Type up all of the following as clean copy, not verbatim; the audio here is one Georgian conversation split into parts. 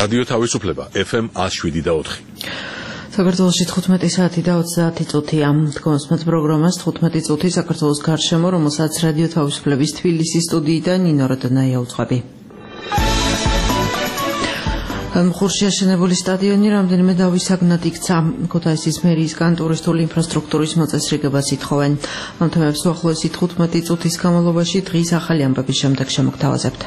რადიო თავისუფლება FM 107.4. საქართველოში 15 საათი და 30 წუთია. თქვენს პროგრამას 15 წუთი საქართველოს გარშემო, რომელსაც რადიო თავისუფლების თბილისის სტუდიიდან ნინო როდნაია უძღვები. ხურშია შენებული სტადიონი რამდენიმე დავის საგნად იქცა. ქუთაისის მერიისგან ტურისტული ინფრასტრუქტურის მოწესრიგებას ითხოვენ. ამ თემებს უახლოესი 15 წუთის განმავლობაში დღის ახალი ამბების შემდეგ შემოგთავაზებთ.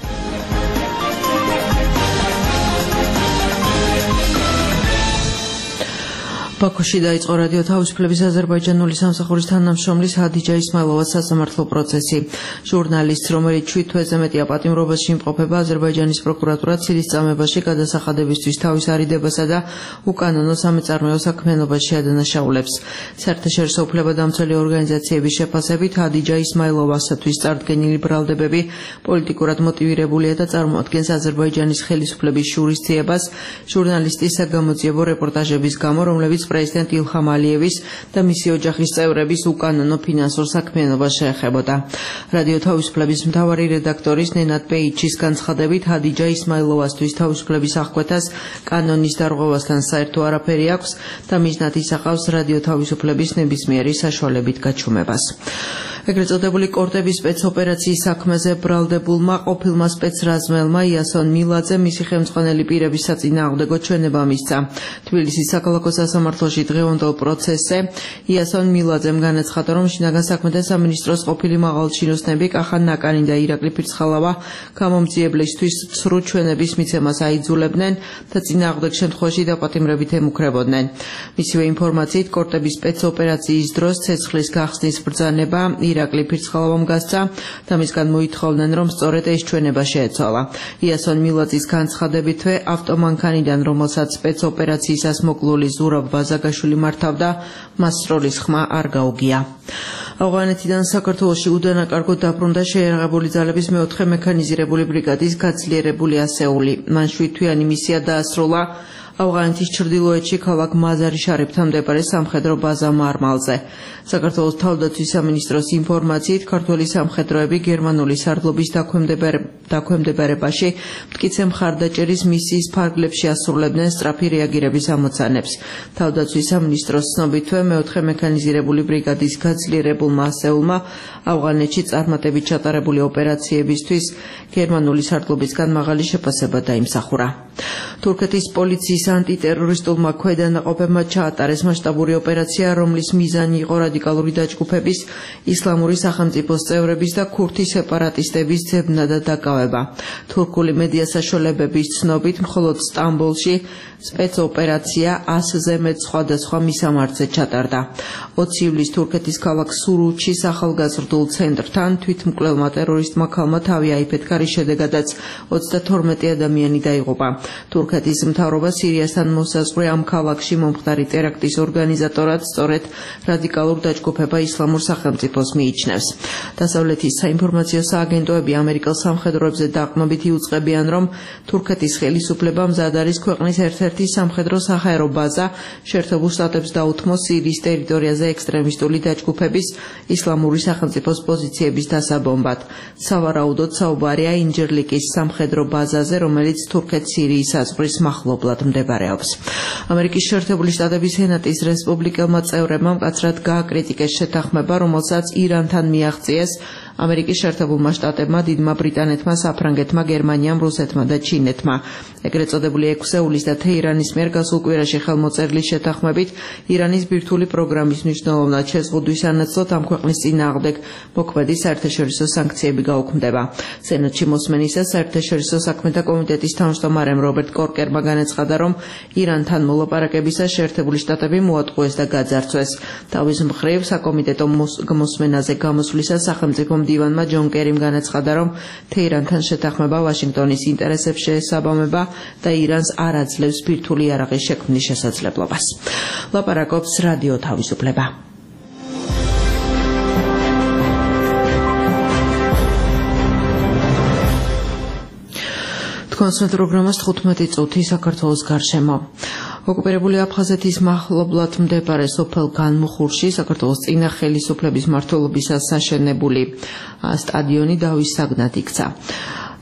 ბაქოში დაიწყო რადიო თავისუფლების აზერბაიჯანული სამსახურის თანამშრომლის ჰადიჯა ისმაილოვას სასამართლო პროცესი. ჟურნალისტს, რომელიც 7 თვეზე მეტია პატიმრობაში იმყოფება, აზერბაიჯანის პროკურატურა ცილისწამებაში გადასახადებისთვის თავის არიდებასა და უკანონო სამეწარმეო საქმიანობაში ადანაშაულებს. საერთაშორისო უფლებადამცველი ორგანიზაციების შეფასებით ჰადიჯა ისმაილოვასათვის წარდგენილი ბრალდებები პოლიტიკურად მოტივირებულია და წარმოადგენს აზერბაიჯანის ხელისუფლების შურისძიებას ჟურნალისტის საგამოძიებო რეპორტაჟების გამო, რომლებიც პრეზიდენტ ილჰამ ალიევის და მისი ოჯახის წევრების უკანონო ფინანსურ საქმიანობას შეეხებოდა. რადიო თავისუფლების მთავარი რედაქტორის ნენად პეიჩის განცხადებით, ჰადიჯა ისმაილოვასთვის თავისუფლების აღკვეთას კანონის დარღვევასთან საერთო არაფერი აქვს და მიზნად ისახავს რადიო თავისუფლების ნებისმიერი საშუალებით გაჩუმებას. ეგრეთ წოდებული კორტების სპეცოპერაციის საქმეზე ბრალდებულმა ყოფილმა სპეცრაზმელმა იასონ მილაძე მისი ხელმძღვანელი პირების საწინააღმდეგო ჩვენება მისცა. თბილისის საქალაქო სასამართლოში დღევანდელ პროცესზე იასონ მილაძემ განაცხადა, რომ შინაგან საქმეთა სამინისტროს ყოფილი მაღალჩინოსნები კახან ნაკანი და ირაკლი ფირცხალავა გამომძიებლისთვის სრულ ჩვენების მიცემას აიძულებდნენ და წინააღმდეგ შემთხვევაში დაპატიმრებით ემუქრებოდნენ. მისივე ინფორმაციით, კორტების სპეცოპერაციის დროს ცეცხლის გახსნის ბრძანება ირაკლი ფირცხალავამ გასცა და მისგან მოითხოვდნენ, რომ სწორედ ეს ჩვენება შეეცვალა. იასონ მილაძის განცხადებითვე ავტომანქანიდან, რომელსაც სპეცოპერაციისას მოკლული ზურაბ ბაზაგაშვილი მართავდა, მას სროლის ხმა არ გაუგია. ავღანეთიდან საქართველოში უდანაკარგოდ დაბრუნდა შეიარაღებული ძალების მეოთხე მექანიზირებული ბრიგადის გაძლიერებული ასეული. მან 7 თვიანი მისია დაასრულა ავღანეთის ჩრდილოეთში ქალაქ მაზარი შარიფთან მდებარე სამხედრო ბაზა მარმალზე. საქართველოს თავდაცვის სამინისტროს ინფორმაციით, ქართველი სამხედროები გერმანული სარდლობის დაქვემდებარებაში მტკიცე მხარდაჭერის მისიის ფარგლებში ასრულებდნენ სწრაფი რეაგირების ამოცანებს. თავდაცვის სამინისტროს ცნობითვე მეოთხე მექანიზირებული ბრიგადის გაძლიერებულმა ასეულმა ავღანეთში წარმატებით ჩატარებული ოპერაციებისთვის გერმანული სარდლობისგან მაღალი შეფასება დაიმსახურა. თურქეთის პოლიციის ანტიტერორისტულმა ქვედანაყოფებმა ჩაატარეს მასშტაბური ოპერაცია, რომლის მიზანი იყო რადიკალური დაჯგუფების, ისლამური სახელმწიფოს წევრების და ქურთი სეპარატისტების ძებნა და დაკავება. თურქული მედია საშუალებების ცნობით, მხოლოდ სტამბოლში სპეცოპერაცია 100-ზე მეტ სხვადასხვა მისამართზე ჩატარდა. 20 ივლისს თურქეთის ქალაქ სურუჩის ახალგაზრდულ ცენტრთან თვითმკვლელმა ტერორისტმა ქალმა თავი აიფეთქა, რის შედეგადაც 32 ადამიანი დაიღუპა. თურქეთის მთავრობა სირიასთან მოსაზღვრე ამ ქალაქში მომხდარი ტერაქტის ორგანიზატორად სწორედ რადიკალურ დაჯგუფება ისლამურ სახელმწიფოს მიიჩნევს. დასავლეთის საინფორმაციო სააგენტოები ამერიკელ სამხედროებზე დაყრდნობით იუწყებიან, რომ თურქეთის ხელისუფლებამ მზად არის ქვეყნის ერთ-ერთი სამხედრო საჰაერო ბაზა შეერთებულ შტატებს დაუთმოს სირიის ტერიტორიაზე ექსტრემისტული დაჯგუფების ისლამური სახელმწიფოს პოზიციების დასაბომბად. სავარაუდოდ საუბარია ინჯერლიკის სამხედრო ბაზაზე, რომელიც თურქეთ-სირიის საზღვრის მახლობლად მდებარეობს. ამერიკის შეერთებული შტატების სენატის რესპუბლიკელმა წევრებმა მკაცრად გააკრიტიკეს შეთანხმება, რომელსაც ირანთან მიაღწიეს ამერიკის შეერთებულმა შტატებმა, დიდმა ბრიტანეთმა, საფრანგეთმა, გერმანიამ, რუსეთმა და ჩინეთმა. ეგრეთ წოდებული 6 იulis და თეირანის მიერ გასულ კვირაში ხელმოწერილი შეთანხმებით ირანის ბირთვული პროგრამის მნიშვნელოვნად შეზღუდვის სანაცვლოდ ამ ქვეყნის წინააღმდეგ მოქმედი საერთაშორისო სანქციები გაუქმდება. სენატში მოსმენისას საერთაშორისო საქმეთა კომიტეტის თავმჯდომარემ რობერტ კორკერმა განაცხადა, რომ ირანთან მოლაპარაკებისას შეერთებული შტატები მოატყუეს და გაძარცვეს. თავის მხრივ საკომიტეტო მოსმენაზე გამოსვლისას სახელმწიფო მდივანმა ჯონ კერიმ განაცხადა, რომ თეირანთან შეთანხმება ვაშინგტონის ინტერესებს შეესაბამება და ირანს არ აძლევს ბირთვული იარაღის შექმნის შესაძლებლობას. ლაპარაკობს რადიო თავისუფლება. თქვენს პროგრამას 15 წუთი საქართველოს გარშემო. ოკუპირებული აფხაზეთის მახლობლად მდებარე სოფელ განმუხურში საქართველოს წინა ხელისუფლების მმართველობისას აშენებული სტადიონი დავის საგნად იქცა.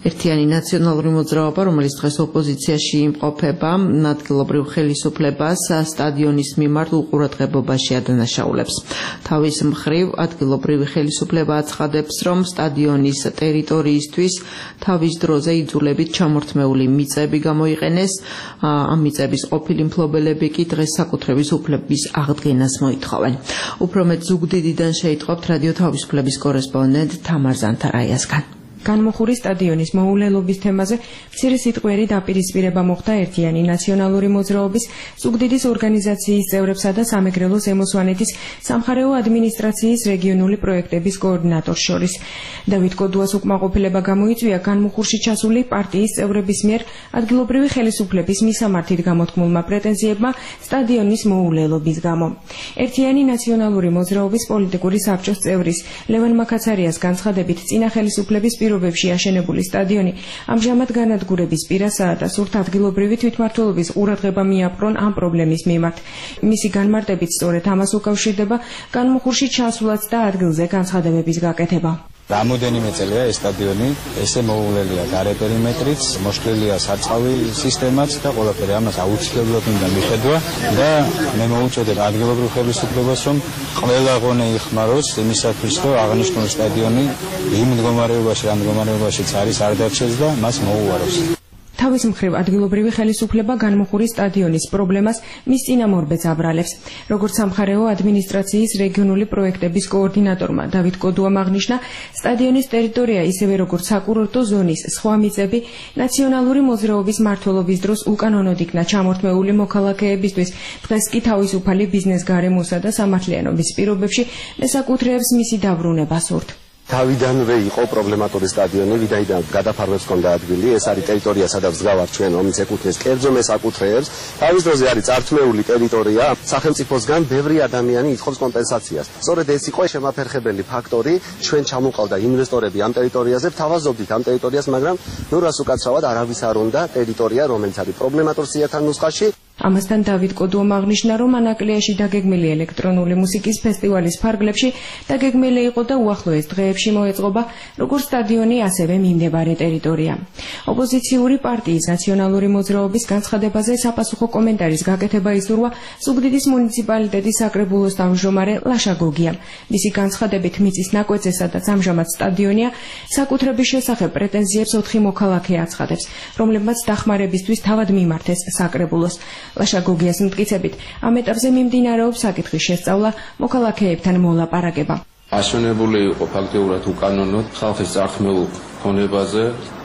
ერთიანი ნაციონალური მოძრაობა, რომელიც დღეს ოპოზიციაში იმყოფება, ადგილობრივ ხელისუფლებას სტადიონის მიმართ უყურადღებობაში ადანაშაულებს. თავის მხრივ ადგილობრივი ხელისუფლება აცხადებს, რომ სტადიონის ტერიტორიისთვის თავის დროზე იძულებით ჩამორთმეული მიწები გამოიყენეს. ამ მიწების ყოფილი მფლობელები კი დღეს საკუთრების უფლების აღდგენას მოითხოვენ. უფრო მეტ ზუგდიდიდან შეიტყობთ რადიო თავისუფლების კორესპონდენტ თამარ ზანთარაიასგან. განმუხური სტადიონის მოულელობის თემაზე მცირე სიტყვიერი დაპირისპირება მოხდა ერთიანი ნაციონალური მოძრაობის, ზუგდიდის ორგანიზაციის წევრებსა და სამეგრელოს ემოსვანეთის სამხარეო ადმინისტრაციის რეგიონული პროექტების კოორდინატორს შორის. დავით კოდუას უკმაყოფილება გამოიწვია განმუხურში ჩასული პარტიის წევრების მიერ ადგილობრივი ხელისუფლების მისამართით გამოთქმულმა პრეტენზიებმა სტადიონის მოულელობის გამო. ერთიანი ნაციონალური მოძრაობის პოლიტიკური საბჭოს წევრის ლევან მაკაცარიას განცხადებით, წინა ხელისუფლების პირობებში აშენებული სტადიონი ამჟამად განადგურების პირასაა და სურთ ადგილობრივი თვითმმართველობის ყურადღება მიაპყრონ ამ პრობლემის მიმართ. მისი განმარტებით სწორედ ამას უკავშირდება განმუხურში ჩასვლაც და ადგილზე განცხადებების გაკეთება. Რამოდენიმე წელია ეს სტადიონი, ესე მოულელია გარე პერიმეტრიც, მოშლილია სარწყავი სისტემაც და ყველაფერი ამას აუცილებლად უნდა მიხედვა და მე მოუწოდებ ადგილობრივ ხელისუფლებას, რომ ყველა ღონე იხმაროს იმისათვის, რომ აღნიშნული სტადიონი იმ მდგომარეობაშიც არის არ დარჩეს და მას მოუაროს. თავის მხრივ ადგილობრივი ხელისუფლება განმუხურის სტადიონის პრობლემას მის წინამორბედს აბრალებს. როგორც სამხარეო ადმინისტრაციის რეგიონული პროექტების კოორდინატორმა დავით კოდუამ აღნიშნა, სტადიონის ტერიტორია ისევე როგორც საკურორტო ზონის სხვა მიწები ნაციონალური მოძრაობის მმართველობის დროს უკანონოდ იქნა ჩამორთმეული მოქალაქეებისთვის. დღეს კი თავისუფალი ბიზნეს გარემოსა და სამართლიანობის პირობებში მესაკუთრეებს მისი დაბრუნება სურთ. თავიდანვე იყო პრობლემატური სტადიონი, ვინაიდან გადაფარვებს ჰქონდა ადგილი, ეს არის ტერიტორია, სადაც ვსგავართ ჩვენ, რომელიც ეკუთვნის კერძო მესაკუთრეებს. თავის დროზე არის წართმეული ტერიტორია, სახელმწიფოსგან ბევრი ადამიანი ითხოვს კომპენსაციას. სწორედ ეს იყო შემაფერხებელი ფაქტორი, ჩვენ ჩამოყალდა ინვესტორები ამ ტერიტორიაზე, ვთავაზობდით ამ ტერიტორიას, მაგრამ ნუ რას უკაცრავად არავის არ უნდა ტერიტორია, რომელიც არის პრობლემატურ სიათან ნუსხაში. ამასთან დავით კოდუამ აღნიშნა, რომ ანაკლიაში დაგეგმილი ელექტრონული მუსიკის ფესტივალის ფარგლებში დაგეგმილი იყო და უახლოეს დღეებში მოეწყობა როგორც სტადიონი, ასევე მიმდებარე ტერიტორია. ოპოზიციური პარტიის ნაციონალური მოძრაობის განცხადებაზე საპასუხო კომენტარის გაკეთება იზრუნვა ზუგდიდის მუნიციპალიტეტის საკრებულოს თავმჯდომარე ლაშა გოგიამ. მისი განცხადებით, მიწის ნაკვეთზე, სადაც ამჟამად სტადიონია, საკუთრების შესახებ პრეტენზიებს 4 მოქალაქე აცხადებს, რომლებმაც დახმარებისთვის თავად მიმართეს საკრებულოს. ლაშა გოგიას მტკიცებით, ამ ეტაპზე მიმდინარეობს საკითხის შესწავლა, მოქალაქეებთან მოლაპარაკება. აშენებული იყო ფაქტიურად უკანონოდ ხალხის წართმეულ ქონებაზე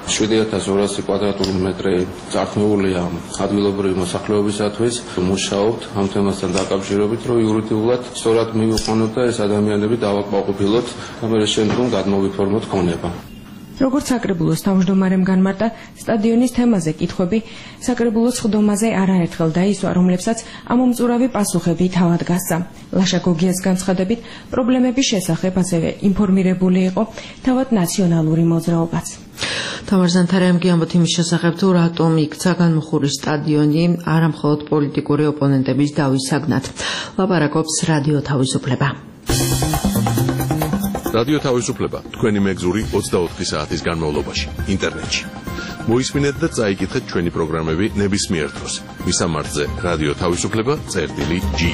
7200 კვადრატული მეტრი წართმეულია ადგილობრივი მოსახლეობისათვის. მუშაობთ ამ თემასთან დაკავშირებით, რომ იურიდიულად სწორად მივიყვანოთ და ეს ადამიანები დავაკმაყოფილოთ და მე შემდგომ გადმოვიფორმოთ ქონება. როგორც საკრებულოს თავმჯდომარემ განმარტა, სტადიონის თემაზე კითხვები საკრებულოს ხდომაზე არაერთხელ დაისვა, რომლებსაც ამომწურავი პასუხები თავად გასცა. ლაშა გოგიას განცხადებით, პრობლემების შესახებ ასევე ინფორმირებული იყო თავად ნაციონალური მოძრაობაც. თამარ ზანთარაიამ გიამბოთ იმის შესახებ, თუ რატომ იქცა განმუხურის სტადიონი არამხოლოდ პოლიტიკური ოპონენტების დავის საგნად. ლაპარაკობს რადიო თავისუფლება. რადიო თავისუფლება თქვენი მეგზური 24 საათის განმავლობაში ინტერნეტში. მოისმინეთ და წაიკითხეთ ჩვენი პროგრამები ნებისმიერ დროს. მისამართზე რადიო თავისუფლება.ge.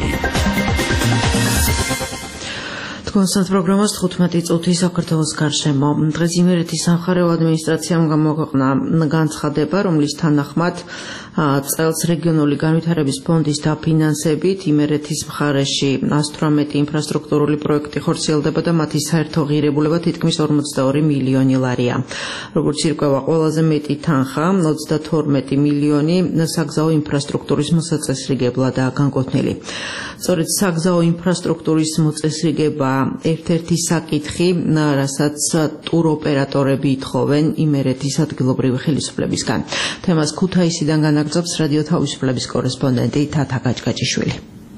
კონსტანტ პროგრამას 15 წუთი საქართველოს გარშემო. დღეს იმერეთის სამხარეო ადმინისტრაციამ გამოაქვეყნა განცხადება, რომლის თანახმად წელს რეგიონული განვითარების ფონდის დაფინანსებით იმერეთის მხარეში 118 ინფრასტრუქტურული პროექტი ხორციელდება და მათი საერთო ღირებულება თითქმის 42 მილიონი ლარია. როგორც ირკვევა, ყველაზე მეტი თანხა 32 მილიონი საგზაო ინფრასტრუქტურის მოსაწესრიგებლადაა განკუთვნილი. სწორედ საგზაო ინფრასტრუქტურის მოწესრიგება ერთ-ერთი საკითხი, რასაც ტუროპერატორები ითხოვენ იმერეთის ადგილობრივი ხელისუფლებისგან. თემას ქუთაისიდან განაგრძობს რადიო თავისუფლების კორესპონდენტი თათა გაჭგაჭიშვილი.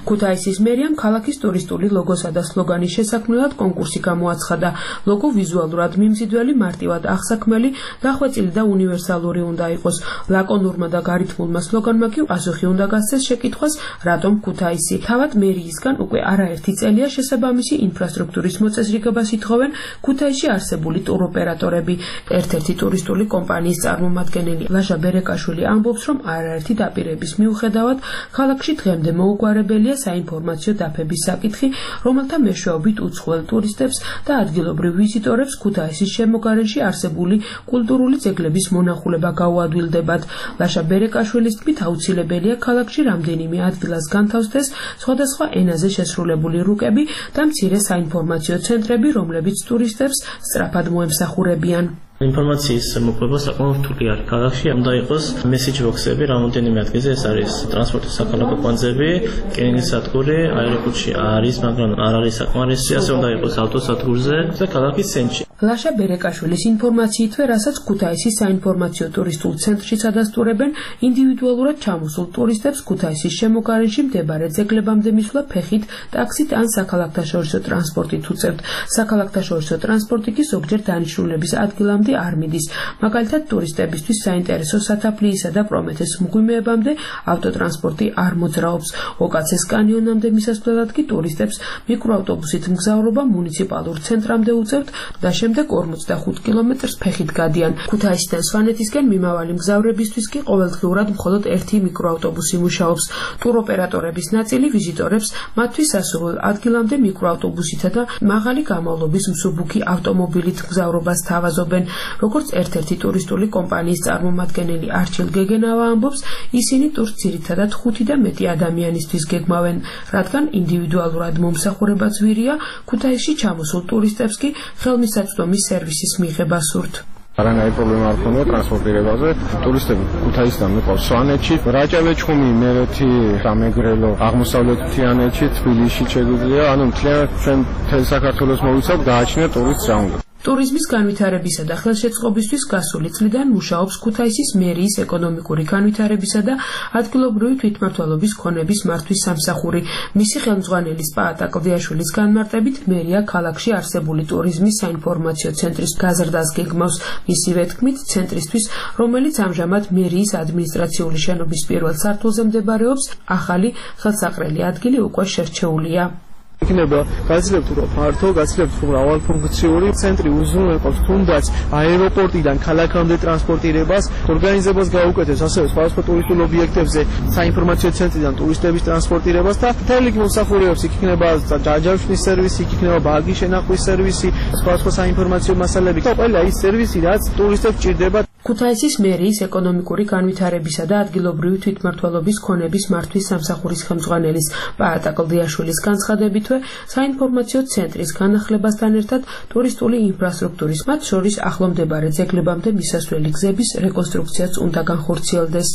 ქუთაისის მერიამ ქალაქის ტურისტული ლოგოსა და სლოგანის შესაქმნელად კონკურსი გამოაცხადა. ლოგო ვიზუალურად მიმზიდველი, მარტივად აღსაქმელი, დახვეწილი და უნივერსალური უნდა იყოს. ლაკონურმა და გარითმულმა სლოგანმა კი პასუხი უნდა გასცეს შეკითხვას, რატომ ქუთაისი. თავად მერიისგან უკვე არაერთი წელია შესაბამისი ინფრასტრუქტურის მოწესრიგებას ითხოვენ ქუთაისში არსებული ტუროპერატორები. ერთ-ერთი ტურისტული კომპანიის წარმომადგენელი ლაშა ბერეკაშვილი ამბობს, რომ არაერთი დაპირების მიუხედავად ქალაქში დღემდე მოუგვარებელია საინფორმაციო დაფების საკითხი, რომელთა მეშვეობით უცხოელ ტურისტებს და ადგილობრივ ვიზიტორებს ქუთაისის შემოგარენში არსებული კულტურული ძეგლების მონახულება გაუადვილდებათ. ლაშა ბერეკაშვილის თქმით, აუცილებელია ქალაქში რამდენიმე ადგილას განთავსდეს სხვადასხვა ენაზე შესრულებული რუკები და მცირე საინფორმაციო ცენტრები, რომლებიც ტურისტებს სწრაფად მოემსახურებიან. ინფორმაციის მოპოვება საკმაოდ რთული არის ქალაქში. უნდა იყოს მესეჯ ბოქსები რამდენიმე ადგილზე, ეს არის ტრანსპორტის საქალაქო კვანძები, კენინგის სადგური, აეროპორტში არის, მაგრამ არ არის საკმარისი, ასე უნდა იყოს ავტოსადგურზე და ქალაქის ცენტრში. ლაშა ბერეკაშვილის ინფორმაციითვე, რასაც ქუთაისის საინფორმაციო ტურისტულ ცენტრში ადასტურებენ, ინდივიდუალურად ჩამოსულ ტურისტებს ქუთაისის შემოგარენში მდებარე ძეგლებამდე მისვლა ფეხით, ტაქსით ან საქალაქთაშორისო ტრანსპორტით უწევთ. საქალაქთაშორისო ტრანსპორტი კი ზოგჯერ დანიშნულების ადგილამდე არ მიდის. მაგალითად, ტურისტებისთვის საინტერესო სათაფლიისა და პრომეთეს მღვიმეებამდე ავტოტრანსპორტი არ მოძრაობს. ოკაცეს კანიონამდე მისასვლელად კი ტურისტებს მიკროავტობუსით მგზავრობა მუნიციპალურ ცენტრამდე უწევთ და შემდეგ 45 კილომეტრს ფეხით გადიან. ქუთაისიდან სვანეთისკენ მიმავალი მგზავრებისთვის კი ყოველდღიურად მხოლოდ ერთი მიკროავტობუსი მუშაობს. ტუროპერატორების ნაწილი ვიზიტორებს მათთვის სასურველ ადგილამდე მიკროავტობუსითა და მაღალი გამავლობის მსუბუქი ავტომობილით მგზავრობას თავაზობენ. როგორც ერთ-ერთი ტურისტული კომპანიის წარმომადგენელი არჩილ გეგენავა ამბობს, ისინი ტურს ძირითადად 5 და მეტი ადამიანისთვის გეგმავენ, რადგან ინდივიდუალურად მომსახურება ძვირია, ქუთაისში ჩამოსულ ტურისტებს კი ხელმისაწვდომის სერვისის მიღება სურთ. არანაირი პრობლემა არ ქონია ტრანსპორტირებაზე. ტურისტები ქუთაისიდან მიყვავს სვანეთში, რაჭა-ლეჩხუმი, მერეთი, სამეგრელო, აღმოსავლეთ მთიანეთში, თბილისში შეგვიძლია, ანუ მთლიანად ჩვენ მთელ საქართველოს მოვიცავთ, გააჩნია ტურისტს რა უნდა. ტურიზმის განვითარებისა და ხელშეწყობისთვის გასული წლიდან მუშაობს ქუთაისის მერიის ეკონომიკური განვითარებისა და ადგილობრივი თვითმმართველობის ქონების მართვის სამსახური. მისი ხელმძღვანელის პაატა კლდიაშვილის განმარტებით, მერია ქალაქში არსებული ტურიზმის საინფორმაციო ცენტრის გაზრდას გეგმავს. მისივე თქმით, ცენტრისთვის, რომელიც ამჟამად მერიის ადმინისტრაციული შენობის პირველ სართულზე მდებარეობს, ახალი ხელსაყრელი ადგილი უკვე შერჩეულია. იქნება გაძლევთ უფრო ფართო, გაძლევთ მრავალფუნქციური ცენტრი, უზრუნველყოფს თუნდაც აეროპორტიდან ქალაქამდე ტრანსპორტირებას, ორგანიზებას გაუკეთებს ასევე სხვადასხვა ტურისტულ ობიექტებზე საინფორმაციო ცენტრიდან ტურისტების ტრანსპორტირებას და მთელი მომსახურეებს, იქ იქნება ჯაჯავშნის სერვისი, იქ იქნება ბაგის შენახვის სერვისი, სხვადასხვა საინფორმაციო მასალები და ყველა ის სერვისი, რაც ტურისტებს ჭირდება. ქუთაისის მერიის ეკონომიკური განვითარებისა და ადგილობრივი თვითმმართველობის ქონების მართვის სამსახურის ხელმძღვანელის პაატა კლდიაშვილის განცხადებითვე, საინფორმაციო ცენტრის განახლებასთან ერთად ტურისტული ინფრასტრუქტურის, მათ შორის ახლომდებარე ძეგლებამდე მისასვლელი გზების რეკონსტრუქციაც უნდა განხორციელდეს.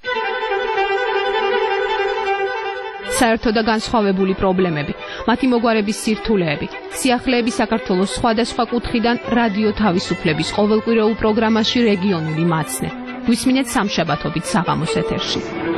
საერთო და განსხვავებული პრობლემები, მათი მოგვარების სირთულეები, სიახლეები საქართველოს სხვადასხვა კუთხიდან რადიო თავისუფლების ყოველკვირეულ პროგრამაში რეგიონული მაცნე. გვისმინეთ სამშაბათობით საღამოს ეთერში.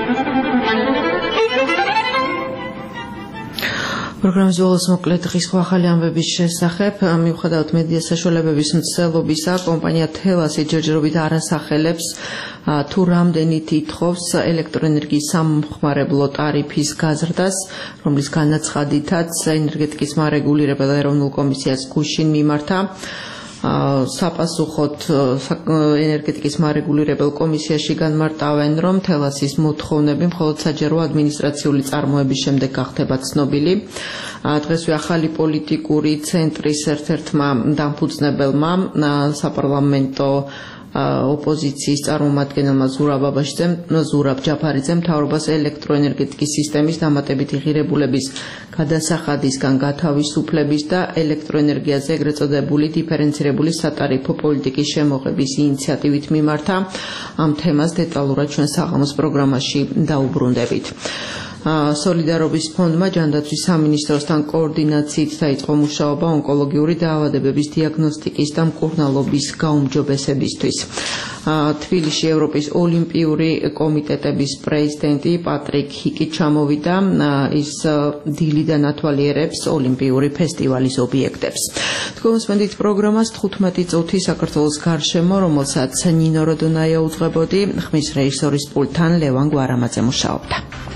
პროგრამის ბოლოს მოკლედ დღის ახალი ამბების შესახებ, მიუხედავად მედია საშუალებების მცდელობისა, კომპანია თელასი ჯერჯერობით არ ასახელებს თუ რამდენით ითხოვს ელექტროენერგიის სამხმარებლო ტარიფის გაზრდას, რომლის განაცხადითაც ენერგეტიკის მარეგულირებელ ეროვნულ კომისიას გუშინ მიმართა. საპასუხოდ ენერგეტიკის მარეგულირებელ კომისიაში განმარტავენ, რომ თელასის მოთხოვნები მხოლოდ საჯარო ადმინისტრაციული წარმოების შემდეგ გახდება ცნობილი. დღესვე ახალი პოლიტიკური ცენტრის ერთ-ერთმა დამფუძნებელმა საპარლამენტო ოპოზიციის წარმომადგენელმა ზურაბ ჯაფარიძემ მთავრობას ელექტროენერგეტიკის სისტემის დამატებითი ღირებულების გადასახადისგან გათავისუფლების და ელექტროენერგიაზე ეგრეთ წოდებული დიფერენცირებული სატარიფო პოლიტიკის შემოღების ინიციატივით მიმართა. ამ თემას დეტალურად ჩვენ საღამოს პროგრამაში დაუბრუნდებით. სოლიდარობის ფონდმა ჯანდაცვის სამინისტროსთან კოორდინაციით დაიწყო მუშაობა ონკოლოგიური დაავადებების დიაგნოსტიკის და მკურნალობის გაუმჯობესებისთვის. თბილისში ევროპის ოლიმპიური კომიტეტების პრეზიდენტი პატრიკ ჰიკი ჩამოვიდა, ის დილიდან ათვალიერებს ოლიმპიური ფესტივალის ობიექტებს. თქვენსმენდით პროგრამას 15 წუთი საქართველოს გარშემო, რომელსაც ნინო როდონაია უძღვებოდი, ხმის რეჟისორის პულტთან ლევან გვარამაძე მუშაობდა.